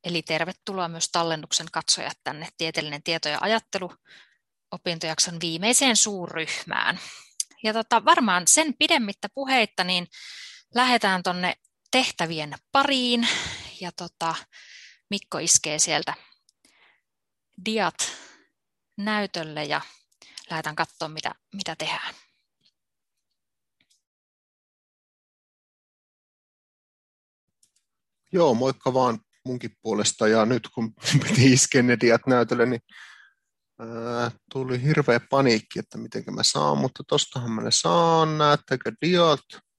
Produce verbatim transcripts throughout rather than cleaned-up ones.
Eli tervetuloa myös tallennuksen katsojat tänne Tieteellinen tieto ja ajattelu opintojakson viimeiseen suurryhmään. Ja tota, varmaan sen pidemmittä puheitta niin lähdetään tuonne tehtävien pariin ja tota, Mikko iskee sieltä diat näytölle ja lähdetään katsoa mitä, mitä tehdään. Joo, moikka vaan munkin puolesta. Ja nyt kun piti iskeä ne diat näytölle, niin ää, tuli hirveä paniikki, että miten mä saan, mutta tostahan mä ne saan. Näettekö diat?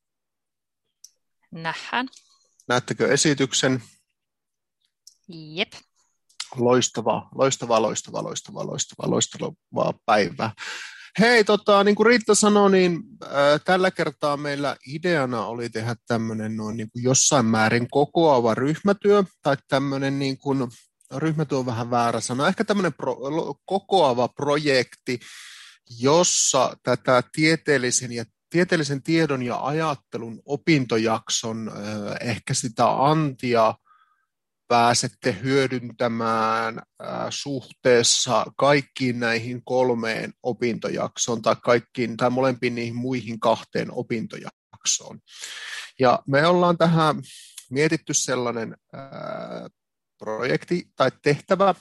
Nähdään. Näettekö esityksen? Jep. Loistavaa, loistavaa, loistavaa, loistavaa, loistavaa, loistavaa päivää. Hei, tota, niin kuin Riitta sanoi, niin äh, tällä kertaa meillä ideana oli tehdä tämmöinen noin niin kuin jossain määrin kokoava ryhmätyö, tai tämmöinen niin kuin, ryhmätyö on vähän väärä sana, ehkä tämmöinen pro, kokoava projekti, jossa tätä tieteellisen ja tieteellisen tiedon ja ajattelun opintojakson, äh, ehkä sitä antia, pääsette hyödyntämään äh, suhteessa kaikkiin näihin kolmeen opintojaksoon tai, kaikkiin, tai molempiin niihin muihin kahteen opintojaksoon. Ja me ollaan tähän mietitty sellainen äh, projekti tai tehtävä,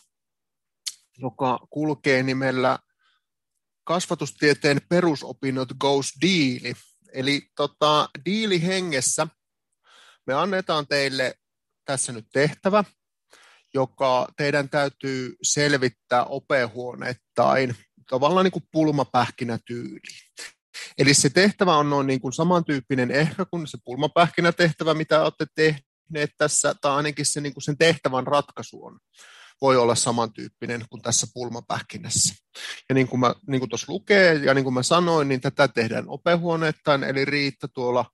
joka kulkee nimellä kasvatustieteen perusopinnot goes diili. Eli tota, diili hengessä me annetaan teille tässä nyt tehtävä, joka teidän täytyy selvittää opehuoneittain tavallaan niin kuin pulmapähkinätyyliin. Eli se tehtävä on noin niin kuin samantyyppinen ehkä kuin se pulmapähkinätehtävä, mitä olette tehneet tässä, tai ainakin se, niin kuin sen tehtävän ratkaisu on, voi olla samantyyppinen kuin tässä pulmapähkinässä. Ja niin kuin, mä, niin kuin tuossa lukee, ja niin kuin mä sanoin, niin tätä tehdään opehuoneittain, eli Riitta tuolla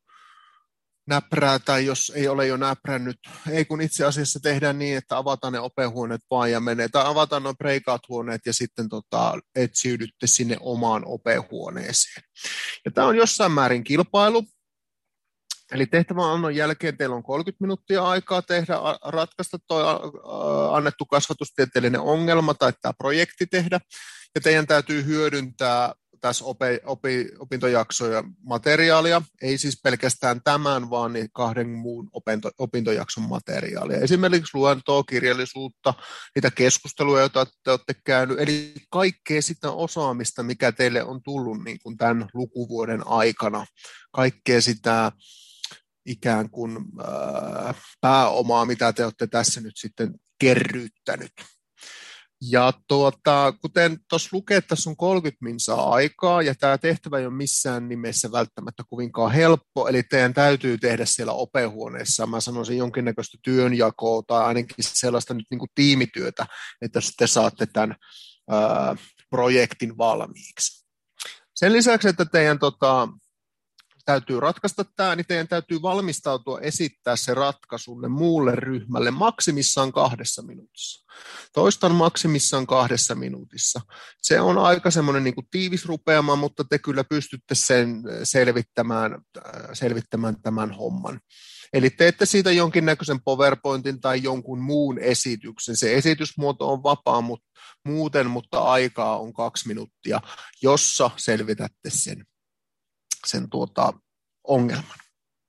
näprää, tai jos ei ole jo näprännyt, ei kun itse asiassa tehdään niin, että avataan ne opehuoneet vaan ja menee, tai avataan nuo breakout-huoneet ja sitten tota, etsiydytte sinne omaan opehuoneeseen. Ja tämä on jossain määrin kilpailu, eli tehtävänannon jälkeen teillä on kolmekymmentä minuuttia aikaa tehdä, ratkaista tuo annettu kasvatustieteellinen ongelma tai tämä projekti tehdä, ja teidän täytyy hyödyntää tässä opi, opi, opintojaksoja materiaalia, ei siis pelkästään tämän, vaan niin kahden muun opinto, opintojakson materiaalia. Esimerkiksi luentoa, kirjallisuutta, niitä keskusteluja, joita te olette käynyt, eli kaikkea sitä osaamista, mikä teille on tullut niin kuin tämän lukuvuoden aikana. Kaikkea sitä ikään kuin äh, pääomaa, mitä te olette tässä nyt sitten kerryttänyt. Ja tuota, kuten tuossa lukee, tässä on kolmekymmentä minsaa aikaa, ja tämä tehtävä ei ole missään nimessä välttämättä kovinkaan helppo, eli teidän täytyy tehdä siellä opehuoneessa, mä sanoisin jonkinnäköistä työnjakoa, tai ainakin sellaista nyt niin kuin tiimityötä, että te saatte tämän ää, projektin valmiiksi. Sen lisäksi, että teidän tota, täytyy ratkaista tämä, niin teidän täytyy valmistautua esittää se ratkaisunne muulle ryhmälle maksimissaan kahdessa minuutissa. Toistan maksimissaan kahdessa minuutissa. Se on aika semmoinen niin kuin tiivis rupeama, mutta te kyllä pystytte sen selvittämään, selvittämään tämän homman. Eli teette siitä jonkinnäköisen PowerPointin tai jonkun muun esityksen. Se esitysmuoto on vapaa mutta muuten, mutta aikaa on kaksi minuuttia, jossa selvitätte sen. sen tuota, ongelman.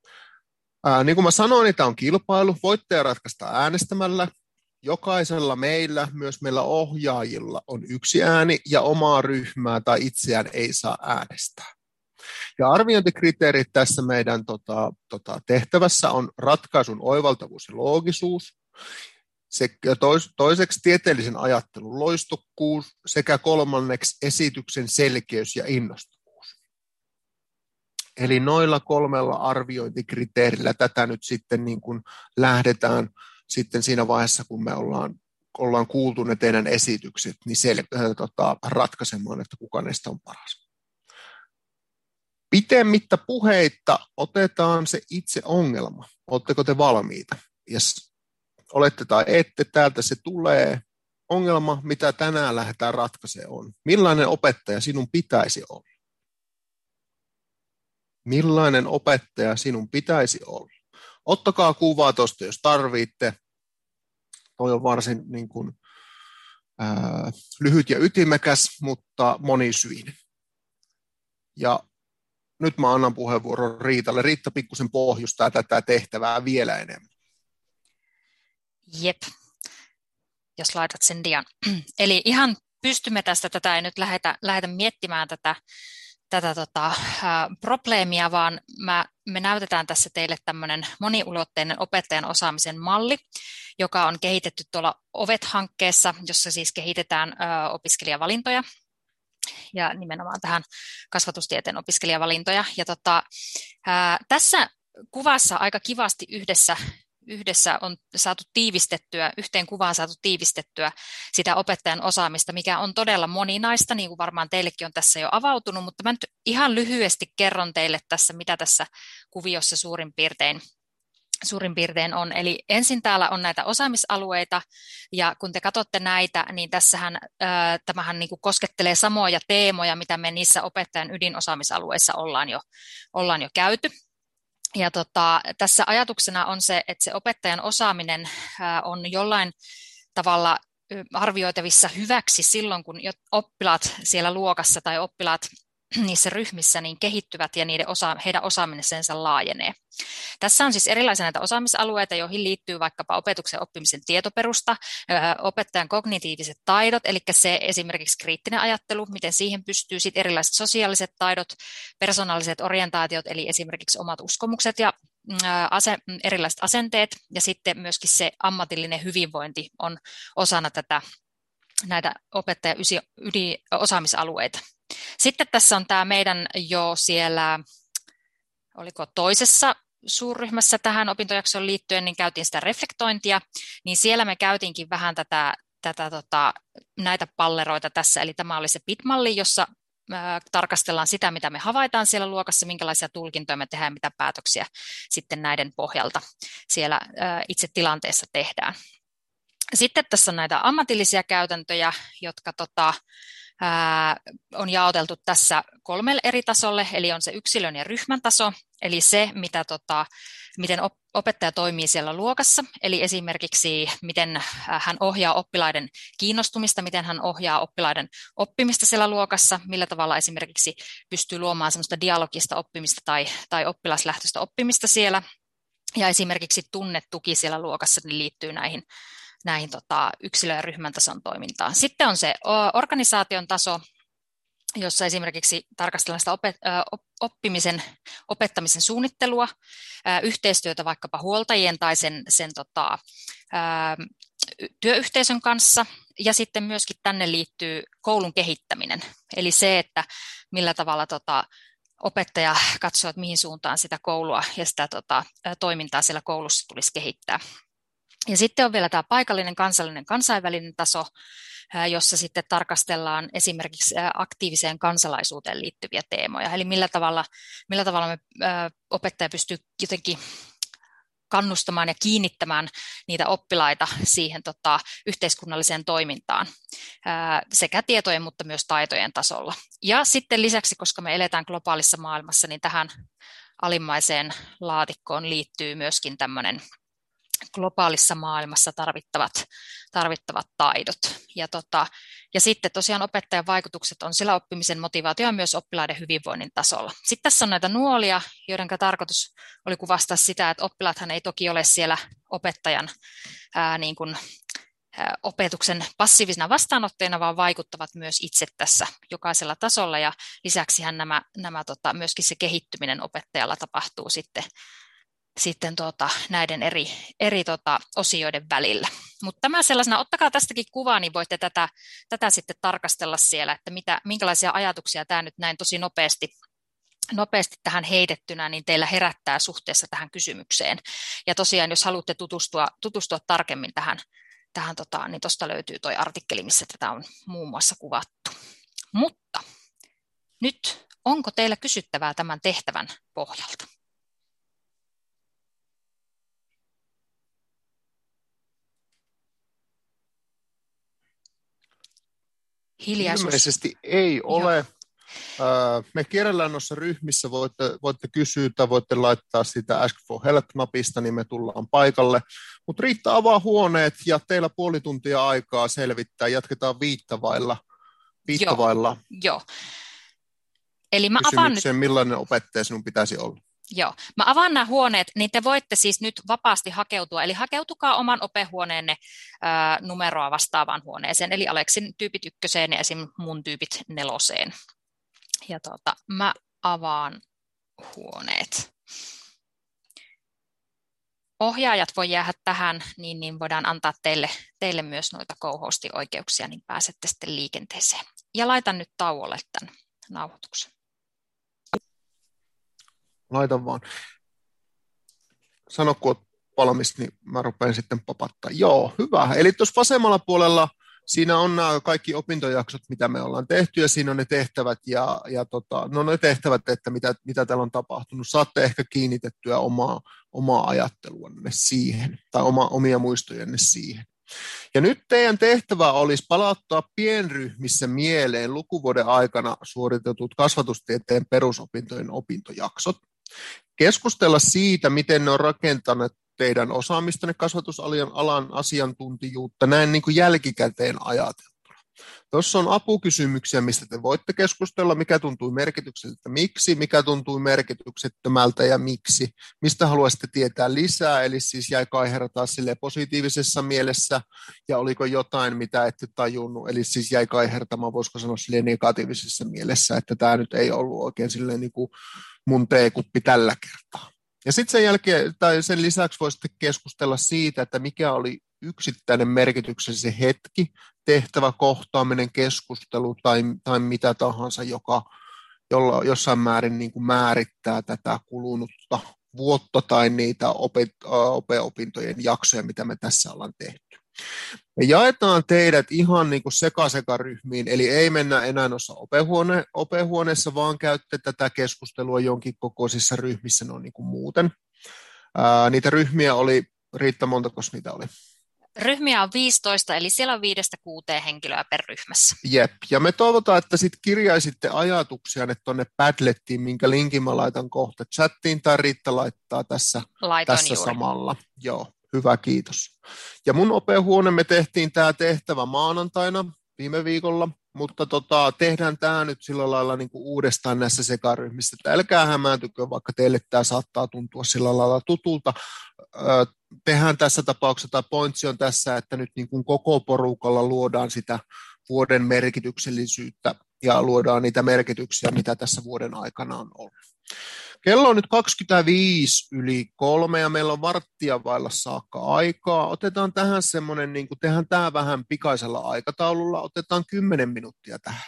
Ää, niin kuin mä sanoin, niin tämä on kilpailu. Voittaja ratkaista äänestämällä. Jokaisella meillä, myös meillä ohjaajilla, on yksi ääni ja omaa ryhmää tai itseään ei saa äänestää. Ja arviointikriteerit tässä meidän tota, tota, tehtävässä on ratkaisun oivaltavuus ja loogisuus, sekä tois, toiseksi tieteellisen ajattelun loistokkuus sekä kolmanneksi esityksen selkeys ja innostus. Eli noilla kolmella arviointikriteerillä tätä nyt sitten niin kuin lähdetään sitten siinä vaiheessa, kun me ollaan, ollaan kuultu ne teidän esitykset, niin sel- äh, tota, ratkaisemaan, että kuka näistä on paras. Pitemmittä puheitta otetaan se itse ongelma. Oletteko te valmiita? Jos olette tai ette, täältä se tulee. Ongelma, mitä tänään lähdetään ratkaisemaan on. Millainen opettaja sinun pitäisi olla? Millainen opettaja sinun pitäisi olla? Ottakaa kuvaa tuosta, jos tarvitte, toi on varsin niin kuin, ää, lyhyt ja ytimekäs, mutta monisyinen. Ja nyt mä annan puheenvuoron Riitalle. Riitta pikkusen pohjustaa tätä tehtävää vielä enemmän. Jep, jos laitat sen dian. Eli ihan pystymme tästä, tätä ei nyt lähdetä, lähdetä miettimään tätä, tätä tota, ää, probleemia, vaan mä, me näytetään tässä teille tämmöinen moniulotteinen opettajan osaamisen malli, joka on kehitetty tuolla OVET-hankkeessa, jossa siis kehitetään ää, opiskelijavalintoja ja nimenomaan tähän kasvatustieteen opiskelijavalintoja. Ja tota, ää, tässä kuvassa aika kivasti yhdessä Yhdessä on saatu tiivistettyä, yhteen kuvaan saatu tiivistettyä sitä opettajan osaamista, mikä on todella moninaista, niin kuin varmaan teillekin on tässä jo avautunut, mutta mä nyt ihan lyhyesti kerron teille tässä, mitä tässä kuviossa suurin piirtein, suurin piirtein on. Eli ensin täällä on näitä osaamisalueita, ja kun te katsotte näitä, niin tässähän äh, tämähän niin kuin koskettelee samoja teemoja, mitä me niissä opettajan ydinosaamisalueissa ollaan jo, ollaan jo käyty. Ja tota, tässä ajatuksena on se, että se opettajan osaaminen ää, on jollain tavalla arvioitavissa hyväksi silloin, kun oppilaat siellä luokassa tai oppilaat niissä ryhmissä niin kehittyvät ja niiden osa, heidän osaamisensa laajenee. Tässä on siis erilaisia näitä osaamisalueita, joihin liittyy vaikkapa opetuksen oppimisen tietoperusta, opettajan kognitiiviset taidot, eli se esimerkiksi kriittinen ajattelu, miten siihen pystyy, sitten erilaiset sosiaaliset taidot, persoonalliset orientaatiot, eli esimerkiksi omat uskomukset ja ase, erilaiset asenteet, ja sitten myöskin se ammatillinen hyvinvointi on osana tätä näitä opettajan ydinosaamisalueita. Sitten tässä on tämä meidän jo siellä, oliko toisessa suurryhmässä tähän opintojaksoon liittyen, niin käytiin sitä reflektointia, niin siellä me käytiinkin vähän tätä, tätä tota, näitä palleroita tässä, eli tämä oli se P I T-malli, jossa ää, tarkastellaan sitä, mitä me havaitaan siellä luokassa, minkälaisia tulkintoja me tehdään, mitä päätöksiä sitten näiden pohjalta siellä ää, itse tilanteessa tehdään. Sitten tässä on näitä ammatillisia käytäntöjä, jotka tota, ää, on jaoteltu tässä kolmelle eri tasolle, eli on se yksilön ja ryhmän taso, eli se, mitä, tota, miten op, opettaja toimii siellä luokassa, eli esimerkiksi miten hän ohjaa oppilaiden kiinnostumista, miten hän ohjaa oppilaiden oppimista siellä luokassa, millä tavalla esimerkiksi pystyy luomaan semmoista dialogista oppimista tai, tai oppilaslähtöistä oppimista siellä, ja esimerkiksi tunnetuki siellä luokassa niin liittyy näihin näihin tota, yksilö- ja ryhmän tason toimintaan. Sitten on se organisaation taso, jossa esimerkiksi tarkastellaan sitä opet, oppimisen, opettamisen suunnittelua, yhteistyötä vaikkapa huoltajien tai sen, sen tota, työyhteisön kanssa, ja sitten myöskin tänne liittyy koulun kehittäminen, eli se, että millä tavalla tota, opettaja katsoo, että mihin suuntaan sitä koulua ja sitä tota, toimintaa siellä koulussa tulisi kehittää. Ja sitten on vielä tämä paikallinen, kansallinen, kansainvälinen taso, jossa sitten tarkastellaan esimerkiksi aktiiviseen kansalaisuuteen liittyviä teemoja. Eli millä tavalla, millä tavalla me opettaja pystyy jotenkin kannustamaan ja kiinnittämään niitä oppilaita siihen tota, yhteiskunnalliseen toimintaan sekä tietojen, mutta myös taitojen tasolla. Ja sitten lisäksi, koska me eletään globaalissa maailmassa, niin tähän alimmaiseen laatikkoon liittyy myöskin tämmöinen globaalissa maailmassa tarvittavat, tarvittavat taidot. Ja, tota, ja sitten tosiaan opettajan vaikutukset on sillä oppimisen motivaatio ja myös oppilaiden hyvinvoinnin tasolla. Sitten tässä on näitä nuolia, joiden tarkoitus oli kuvastaa sitä, että oppilaathan ei toki ole siellä opettajan ää, niin kuin, ää, opetuksen passiivisena vastaanottajana, vaan vaikuttavat myös itse tässä jokaisella tasolla. Ja lisäksihän nämä, nämä tota, myöskin se kehittyminen opettajalla tapahtuu sitten sitten tuota, näiden eri, eri tuota, osioiden välillä. Mutta tämä sellaisena, ottakaa tästäkin kuvaa, niin voitte tätä, tätä sitten tarkastella siellä, että mitä, minkälaisia ajatuksia tämä nyt näin tosi nopeasti, nopeasti tähän heitettynä, niin teillä herättää suhteessa tähän kysymykseen. Ja tosiaan, jos haluatte tutustua, tutustua tarkemmin tähän, tähän tota, niin tuosta löytyy tuo artikkeli, missä tätä on muun muassa kuvattu. Mutta nyt, onko teillä kysyttävää tämän tehtävän pohjalta? Hiljaisuus. Ilmeisesti ei ole. Joo. Me kierrellään noissa ryhmissä, voitte, voitte kysyä tai voitte laittaa sitä Ask for Help-napista, niin me tullaan paikalle. Mutta Riitta avaa huoneet ja teillä puoli tuntia aikaa selvittää. Jatketaan viittavailla, Joo, viittavailla joo. Eli mä avaan nyt, kysymykseen, millainen opettaja sinun pitäisi olla. joo, mä avaan nämä huoneet, niin te voitte siis nyt vapaasti hakeutua, eli hakeutukaa oman opehuoneenne ää, numeroa vastaavaan huoneeseen, eli Aleksin tyypit ykköseen ja esim. Mun tyypit neloseen. Ja tuota, mä avaan huoneet. Ohjaajat voi jäädä tähän, niin, niin voidaan antaa teille, teille myös noita co-hosti-oikeuksia, niin pääsette sitten liikenteeseen. Ja laitan nyt tauolle tämän nauhoituksen. Laitan vaan. Sano, kun olet valmis, niin mä rupean sitten papattaa. Joo, hyvä. Eli tuossa vasemmalla puolella siinä on nämä kaikki opintojaksot, mitä me ollaan tehty, ja siinä on ne tehtävät, ja, ja tota, no ne tehtävät, että mitä, mitä täällä on tapahtunut. Saatte ehkä kiinnitettyä omaa, omaa ajatteluanne siihen, tai oma, omia muistojanne siihen. Ja nyt teidän tehtävä olisi palauttaa pienryhmissä mieleen lukuvuoden aikana suoritetut kasvatustieteen perusopintojen opintojaksot. Keskustella siitä, miten ne on rakentaneet teidän osaamistanne, kasvatusalan asiantuntijuutta, näin niin kuin jälkikäteen ajateltuna. Tuossa on apukysymyksiä, mistä te voitte keskustella, mikä tuntui merkitykseltä, miksi, mikä tuntui merkityksettömältä ja miksi, mistä haluaisitte tietää lisää, eli siis jäi kaihertaa sille positiivisessa mielessä, ja oliko jotain, mitä ette tajunnut, eli siis jäi kaihertamaan, voisiko sanoa sille negatiivisessa mielessä, että tämä nyt ei ollut oikein silleen niin kuin mun teekuppi tällä kertaa. Ja sitten sen jälkeen, tai sen lisäksi voisitte keskustella siitä, että mikä oli yksittäinen merkityksellinen hetki, tehtävä, kohtaaminen, keskustelu tai, tai mitä tahansa, joka jolla jossain määrin niin kuin määrittää tätä kulunutta vuotta tai niitä opet, ope-opintojen jaksoja, mitä me tässä ollaan tehty. Me jaetaan teidät ihan niin kuin sekasekaryhmiin, eli ei mennä enää noissa opehuone, opehuoneessa, vaan käytte tätä keskustelua jonkin kokoisissa ryhmissä no niin kuin muuten. Ää, niitä ryhmiä oli, Riitta, montako niitä oli? Ryhmiä on viisitoista, eli siellä on viidestä kuuteen henkilöä per ryhmässä. Jep, ja me toivotaan, että sitten kirjaisitte ajatuksianne tuonne Padlettiin, minkä linkin mä laitan kohta chattiin, tai Riitta laittaa tässä, tässä samalla. Joo, hyvä, kiitos. Ja mun opehuone me tehtiin tämä tehtävä maanantaina viime viikolla, mutta tota, tehdään tämä nyt sillä lailla niin kuin uudestaan näissä sekaryhmissä, että älkää hämääntykö, vaikka teille tämä saattaa tuntua sillä lailla tutulta. Tehdään tässä tapauksessa, tai pointsi on tässä, että nyt niin kuin koko porukalla luodaan sitä vuoden merkityksellisyyttä ja luodaan niitä merkityksiä, mitä tässä vuoden aikana on ollut. Kello on nyt kaksikymmentäviisi yli kolme ja meillä on varttia vailla saakka aikaa. Otetaan tähän semmoinen, niin kuin tehdään tämä vähän pikaisella aikataululla, otetaan kymmenen minuuttia tähän.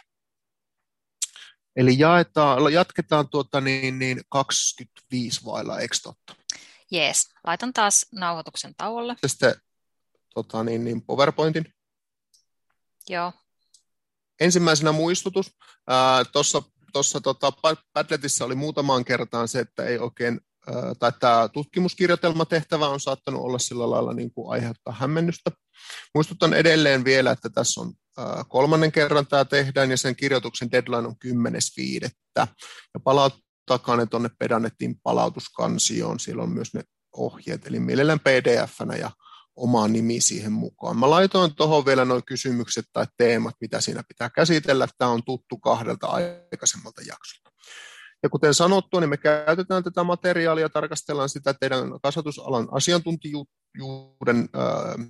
Eli jaetaan, jatketaan tuota niin, niin kaksikymmentäviisi vailla, eikö totta? Jees, laitan taas nauhoituksen tauolle. Sitten tota niin, niin PowerPointin. Joo. Ensimmäisenä muistutus. Tuossa Tuossa tota, Padletissa oli muutamaan kertaan se, että ei oikein, ää, tai tämä tutkimuskirjoitelmatehtävä on saattanut olla sillä lailla niin kuin aiheuttaa hämmennystä. Muistutan edelleen vielä, että tässä on ää, kolmannen kerran tämä tehdään ja sen kirjoituksen deadline on kymmenes viidettä Ja palauttakaa ne tuonne Pedannetin palautuskansioon, siellä on myös ne ohjeet, eli mielellään P D F-nä ja oma nimi siihen mukaan. Mä laitoin tuohon vielä nuo kysymykset tai teemat, mitä siinä pitää käsitellä. Tämä on tuttu kahdelta aikaisemmalta jaksolta. Ja kuten sanottu, niin me käytetään tätä materiaalia, tarkastellaan sitä teidän kasvatusalan asiantuntijuuden äh,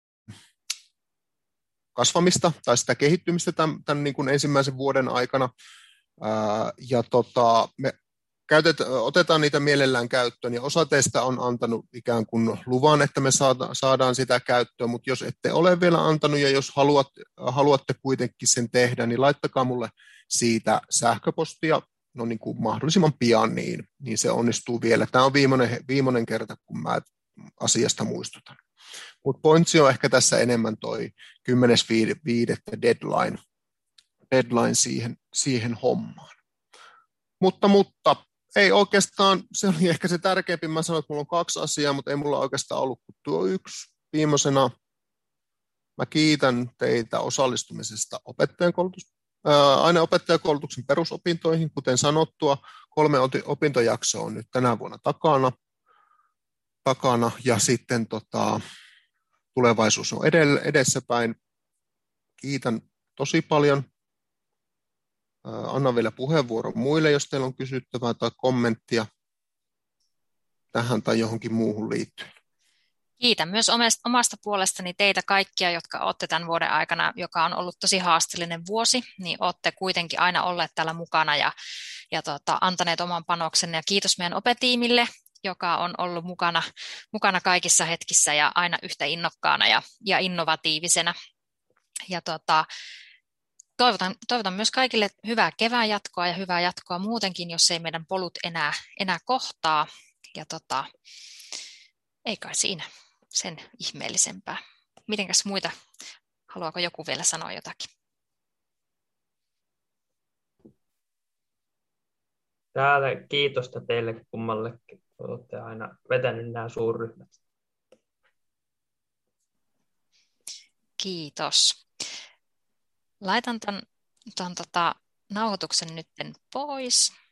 kasvamista tai sitä kehittymistä tämän, tämän niin kuin ensimmäisen vuoden aikana. Äh, ja tota, me Käytet, otetaan niitä mielellään käyttöön, ja osa teistä on antanut ikään kuin luvan, että me saada, saadaan sitä käyttöön, mutta jos ette ole vielä antanut, ja jos haluat, haluatte kuitenkin sen tehdä, niin laittakaa mulle siitä sähköpostia no niin kuin mahdollisimman pian, niin, niin se onnistuu vielä. Tämä on viimeinen, viimeinen kerta, kun mä asiasta muistutan. Mutta pointsi on ehkä tässä enemmän toi kymmenes viidettä deadline, deadline siihen, siihen hommaan. Mutta, mutta ei oikeastaan, se oli ehkä se tärkeämpi, mä sanoin, että mulla on kaksi asiaa, mutta ei mulla oikeastaan ollut kuin tuo yksi. Viimeisenä mä kiitän teitä osallistumisesta opettajankoulutus, ää, aineopettajakoulutuksen perusopintoihin. Kuten sanottua, kolme opintojaksoa on nyt tänä vuonna takana. takana ja sitten tota, tulevaisuus on edessäpäin. Kiitän tosi paljon. Anna vielä puheenvuoron muille, jos teillä on kysyttävää tai kommenttia tähän tai johonkin muuhun liittyen. Kiitän myös omasta puolestani teitä kaikkia, jotka olette tämän vuoden aikana, joka on ollut tosi haasteellinen vuosi, niin olette kuitenkin aina olleet täällä mukana ja, ja tota, antaneet oman panoksenne. Ja kiitos meidän opetiimille, joka on ollut mukana, mukana kaikissa hetkissä ja aina yhtä innokkaana ja, ja innovatiivisena. Ja tota, toivotan, toivotan myös kaikille hyvää kevään jatkoa ja hyvää jatkoa muutenkin, jos ei meidän polut enää, enää kohtaa. Ja tota, ei kai siinä sen ihmeellisempää. Mitenkäs muita? Haluaako joku vielä sanoa jotakin? Täällä kiitosta teille kummallekin. Olette aina vetänyt nämä suurryhmät. Kiitos. Laitan ton, ton tota, nauhoituksen nyt pois.